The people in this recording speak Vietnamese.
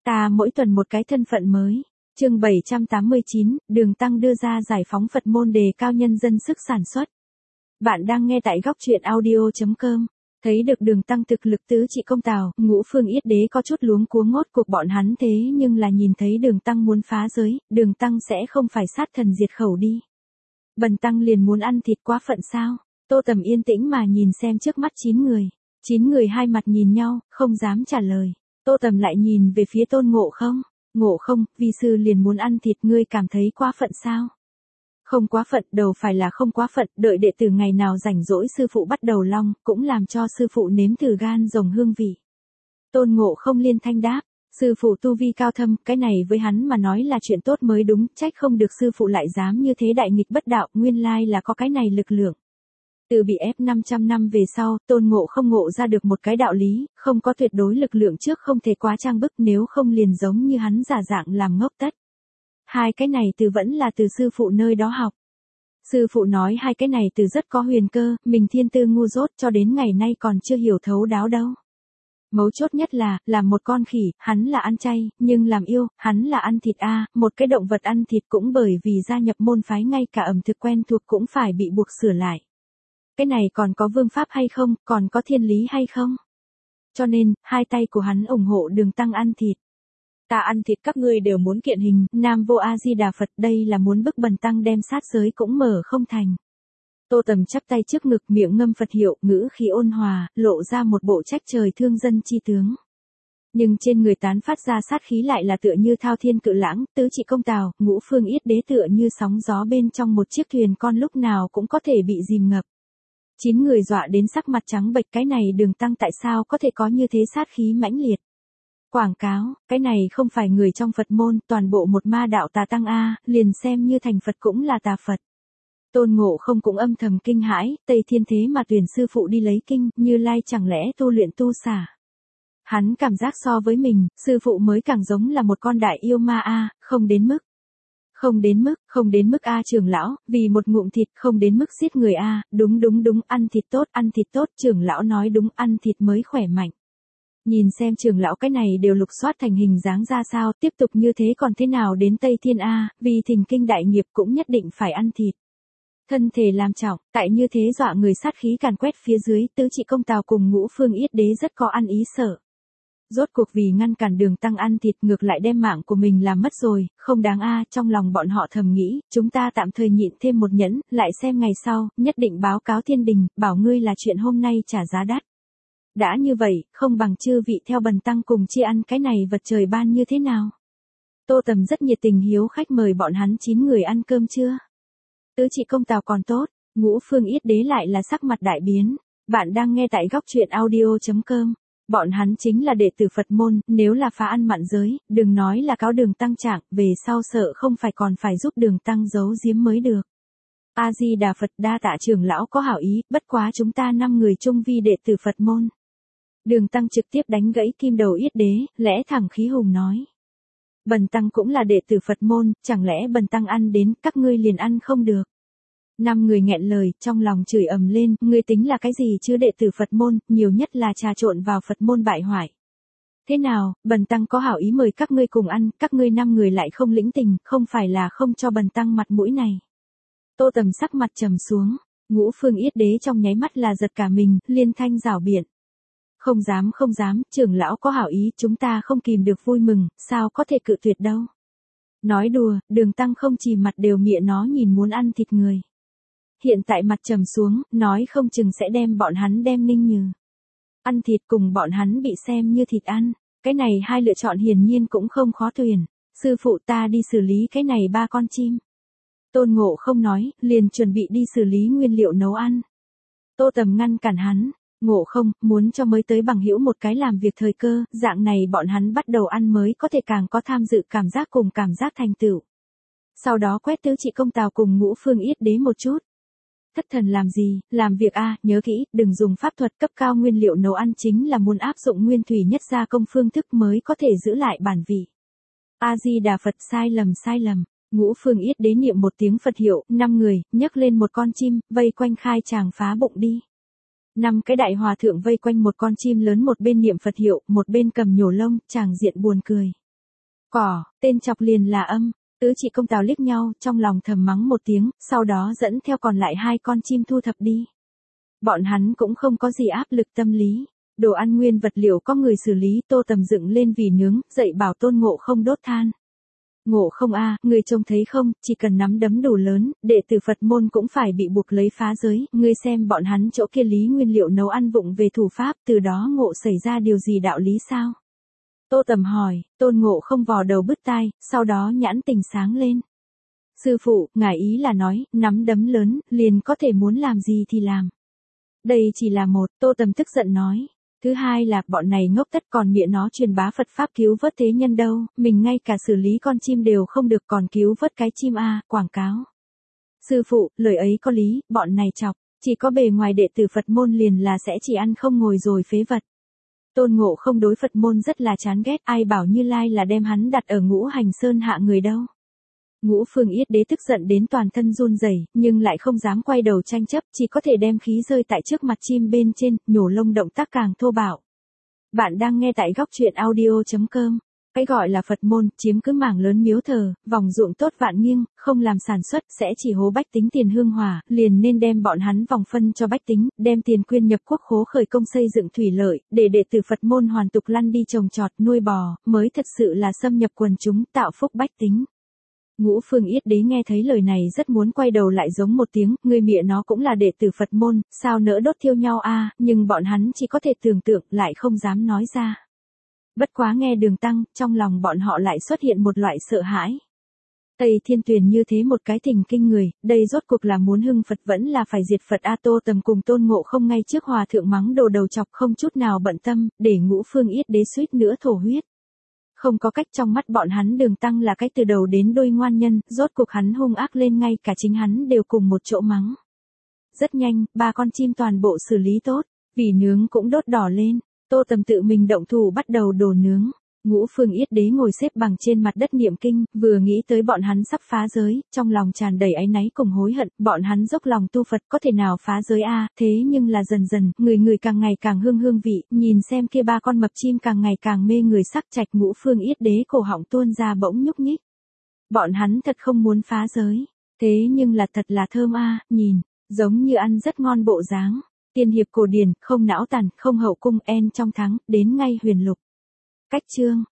Ta mỗi tuần một cái thân phận mới. Chương 789, Đường Tăng đưa ra giải phóng Phật môn đề cao nhân dân sức sản xuất. Bạn đang nghe tại góc truyện audio.com. Thấy được Đường Tăng thực lực tứ trị công tào, Ngũ Phương Yết Đế có chút luống cuống ngốt cuộc bọn hắn thế nhưng là nhìn thấy Đường Tăng muốn phá giới, Đường Tăng sẽ không phải sát thần diệt khẩu đi. Bần Tăng liền muốn ăn thịt quá phận sao? Tô Tầm yên tĩnh mà nhìn xem trước mắt 9 người. 9 người hai mặt nhìn nhau, không dám trả lời. Tô Tầm lại nhìn về phía Tôn Ngộ Không. Ngộ Không, vi sư liền muốn ăn thịt, ngươi cảm thấy quá phận sao? Không quá phận, đầu phải là không quá phận, đợi đệ tử ngày nào rảnh rỗi sư phụ bắt đầu long, cũng làm cho sư phụ nếm thử gan rồng hương vị. Tôn Ngộ Không liên thanh đáp, sư phụ tu vi cao thâm, cái này với hắn mà nói là chuyện tốt mới đúng, trách không được sư phụ lại dám như thế đại nghịch bất đạo, nguyên lai là có cái này lực lượng. Từ bị ép 500 năm về sau, Tôn Ngộ Không ngộ ra được một cái đạo lý, không có tuyệt đối lực lượng trước không thể quá trang bức, nếu không liền giống như hắn giả dạng làm ngốc tất. Hai cái này từ vẫn là từ sư phụ nơi đó học. Sư phụ nói hai cái này từ rất có huyền cơ, mình thiên tư ngu dốt cho đến ngày nay còn chưa hiểu thấu đáo đâu. Mấu chốt nhất là, làm một con khỉ, hắn là ăn chay, nhưng làm yêu, hắn là ăn thịt một cái động vật ăn thịt cũng bởi vì gia nhập môn phái ngay cả ẩm thực quen thuộc cũng phải bị buộc sửa lại. Cái này còn có vương pháp hay không, còn có thiên lý hay không? Cho nên, hai tay của hắn ủng hộ Đường Tăng ăn thịt. Ta ăn thịt các ngươi đều muốn kiện hình, Nam Vô A Di Đà Phật, đây là muốn bức Bần Tăng đem sát giới cũng mở không thành. Tô Tầm chắp tay trước ngực, miệng ngâm Phật hiệu, ngữ khí ôn hòa, lộ ra một bộ trách trời thương dân chi tướng. Nhưng trên người tán phát ra sát khí lại là tựa như thao thiên cự lãng, tứ trị công tào, Ngũ Phương Yết Đế tựa như sóng gió bên trong một chiếc thuyền con lúc nào cũng có thể bị dìm ngập. 9 người dọa đến sắc mặt trắng bệch, cái này Đường Tăng tại sao có thể có như thế sát khí mãnh liệt. Quảng cáo, cái này không phải người trong Phật môn, toàn bộ một ma đạo tà tăng liền xem như thành Phật cũng là tà Phật. Tôn Ngộ Không cũng âm thầm kinh hãi, Tây Thiên thế mà tuyển sư phụ đi lấy kinh, Như Lai chẳng lẽ tu luyện tu xả. Hắn cảm giác so với mình, sư phụ mới càng giống là một con đại yêu ma không đến mức. Không đến mức trưởng lão, vì một ngụm thịt không đến mức giết người đúng, ăn thịt tốt, trưởng lão nói đúng, ăn thịt mới khỏe mạnh. Nhìn xem trưởng lão cái này đều lục soát thành hình dáng ra sao, tiếp tục như thế còn thế nào đến Tây Thiên vì thỉnh kinh đại nghiệp cũng nhất định phải ăn thịt. Thân thể làm trọng, tại như thế dọa người sát khí càn quét phía dưới, tứ trị công tào cùng Ngũ Phương Yết Đế rất có ăn ý sợ. Rốt cuộc vì ngăn cản Đường Tăng ăn thịt ngược lại đem mạng của mình làm mất rồi, không đáng trong lòng bọn họ thầm nghĩ, chúng ta tạm thời nhịn thêm một nhẫn, lại xem ngày sau, nhất định báo cáo thiên đình, bảo ngươi là chuyện hôm nay trả giá đắt. Đã như vậy, không bằng chư vị theo Bần Tăng cùng chia ăn cái này vật trời ban như thế nào? Tô Tầm rất nhiệt tình hiếu khách mời bọn hắn 9 người ăn cơm trưa. Tứ trị công tào còn tốt, Ngũ Phương Yết Đế lại là sắc mặt đại biến. Bạn đang nghe tại góc truyện audio.com. Bọn hắn chính là đệ tử Phật môn, nếu là phá ăn mặn giới, đừng nói là cáo Đường Tăng trạng, về sau sợ không phải còn phải giúp Đường Tăng giấu giếm mới được. A Di Đà Phật, đa tạ trưởng lão có hảo ý, bất quá chúng ta 5 người chung vi đệ tử Phật môn. Đường Tăng trực tiếp đánh gãy kim đầu Yết Đế, lẽ thẳng khí hùng nói. Bần Tăng cũng là đệ tử Phật môn, chẳng lẽ Bần Tăng ăn đến, các ngươi liền ăn không được. 5 người nghẹn lời, trong lòng chửi ầm lên, ngươi tính là cái gì chứ đệ tử Phật môn, nhiều nhất là trà trộn vào Phật môn bại hoại. Thế nào, Bần Tăng có hảo ý mời các ngươi cùng ăn, các ngươi 5 người lại không lĩnh tình, không phải là không cho Bần Tăng mặt mũi này. Tô Tầm sắc mặt trầm xuống, Ngũ Phương Yết Đế trong nháy mắt là giật cả mình, liên thanh rảo biện. Không dám, trưởng lão có hảo ý, chúng ta không kìm được vui mừng, sao có thể cự tuyệt đâu. Nói đùa, Đường Tăng không chỉ mặt đều mịa nó nhìn muốn ăn thịt người. Hiện tại mặt trầm xuống, nói không chừng sẽ đem bọn hắn đem ninh nhừ. Ăn thịt cùng bọn hắn bị xem như thịt ăn, cái này hai lựa chọn hiển nhiên cũng không khó tuyển. Sư phụ ta đi xử lý cái này 3 con chim. Tôn Ngộ Không nói, liền chuẩn bị đi xử lý nguyên liệu nấu ăn. Tô Tầm ngăn cản hắn. Ngộ Không, muốn cho mới tới bằng hữu một cái làm việc thời cơ, dạng này bọn hắn bắt đầu ăn mới có thể càng có tham dự cảm giác cùng cảm giác thành tựu. Sau đó quét tứ trị công tào cùng Ngũ Phương Yết Đế một chút. Thất thần làm gì, làm việc nhớ kỹ, đừng dùng pháp thuật cấp cao nguyên liệu nấu ăn chính là muốn áp dụng nguyên thủy nhất gia công phương thức mới có thể giữ lại bản vị. A Di Đà Phật, sai lầm. Ngũ Phương Yết Đế niệm một tiếng Phật hiệu, 5 người, nhấc lên một con chim, vây quanh khai tràng phá bụng đi. 5 cái đại hòa thượng vây quanh một con chim lớn, một bên niệm Phật hiệu, một bên cầm nhổ lông, tràng diện buồn cười. Cỏ, tên chọc liền là âm. Tứ chị công Tào liếc nhau, trong lòng thầm mắng một tiếng, sau đó dẫn theo còn lại 2 con chim thu thập đi. Bọn hắn cũng không có gì áp lực tâm lý. Đồ ăn nguyên vật liệu có người xử lý, Tô Tầm dựng lên vì nướng, dạy bảo Tôn Ngộ Không đốt than. Ngộ Không a, ngươi trông thấy không, chỉ cần nắm đấm đủ lớn, đệ tử Phật môn cũng phải bị buộc lấy phá giới, ngươi xem bọn hắn chỗ kia lý nguyên liệu nấu ăn vụng về thủ pháp, từ đó ngộ xảy ra điều gì đạo lý sao? Tô Tầm hỏi, Tôn Ngộ Không vò đầu bứt tai, sau đó nhãn tình sáng lên. Sư phụ, ngài ý là nói, nắm đấm lớn, liền có thể muốn làm gì thì làm. Đây chỉ là một, Tô Tầm tức giận nói. Thứ hai là, bọn này ngốc tất còn miệng nó truyền bá Phật Pháp cứu vớt thế nhân đâu, mình ngay cả xử lý con chim đều không được còn cứu vớt cái chim quảng cáo. Sư phụ, lời ấy có lý, bọn này chọc, chỉ có bề ngoài đệ tử Phật môn liền là sẽ chỉ ăn không ngồi rồi phế vật. Tôn Ngộ Không đối Phật môn rất là chán ghét, ai bảo Như Lai là đem hắn đặt ở Ngũ Hành Sơn hạ người đâu. Ngũ Phương Yết Đế tức giận đến toàn thân run rẩy, nhưng lại không dám quay đầu tranh chấp, chỉ có thể đem khí rơi tại trước mặt chim bên trên, nhổ lông động tác càng thô bạo. Bạn đang nghe tại góc truyện audio.com. Cái gọi là Phật môn, chiếm cứ mảng lớn miếu thờ, vòng ruộng tốt vạn nghiêng, không làm sản xuất, sẽ chỉ hố bách tính tiền hương hỏa, liền nên đem bọn hắn vòng phân cho bách tính, đem tiền quyên nhập quốc khố khởi công xây dựng thủy lợi, để đệ tử Phật môn hoàn tục lăn đi trồng trọt, nuôi bò, mới thật sự là xâm nhập quần chúng, tạo phúc bách tính. Ngũ Phương Yết Đế nghe thấy lời này rất muốn quay đầu lại giống một tiếng, người mịa nó cũng là đệ tử Phật môn, sao nỡ đốt thiêu nhau nhưng bọn hắn chỉ có thể tưởng tượng, lại không dám nói ra. Bất quá nghe Đường Tăng, trong lòng bọn họ lại xuất hiện một loại sợ hãi. Tây Thiên Tuyền như thế một cái thình kinh người, đây rốt cuộc là muốn hưng Phật vẫn là phải diệt Phật Tô Tầm cùng Tôn Ngộ Không ngay trước hòa thượng mắng đồ đầu chọc không chút nào bận tâm, để Ngũ Phương Yết Đế suýt nữa thổ huyết. Không có cách, trong mắt bọn hắn Đường Tăng là cách từ đầu đến đuôi ngoan nhân, rốt cuộc hắn hung ác lên ngay cả chính hắn đều cùng một chỗ mắng. Rất nhanh, 3 con chim toàn bộ xử lý tốt, vì nướng cũng đốt đỏ lên, Tô Tầm tự mình động thủ bắt đầu đồ nướng. Ngũ Phương Yết Đế ngồi xếp bằng trên mặt đất niệm kinh, vừa nghĩ tới bọn hắn sắp phá giới, trong lòng tràn đầy áy náy cùng hối hận, bọn hắn dốc lòng tu Phật có thể nào phá giới thế nhưng là dần dần, người càng ngày càng hương vị, nhìn xem kia 3 con mập chim càng ngày càng mê người sắc trạch. Ngũ Phương Yết Đế cổ họng tuôn ra bỗng nhúc nhích. Bọn hắn thật không muốn phá giới, thế nhưng là thật là thơm nhìn, giống như ăn rất ngon bộ dáng. Tiên hiệp cổ điển, không não tàn, không hậu cung, en trong thắng, đến ngay huyền lục. Cách chương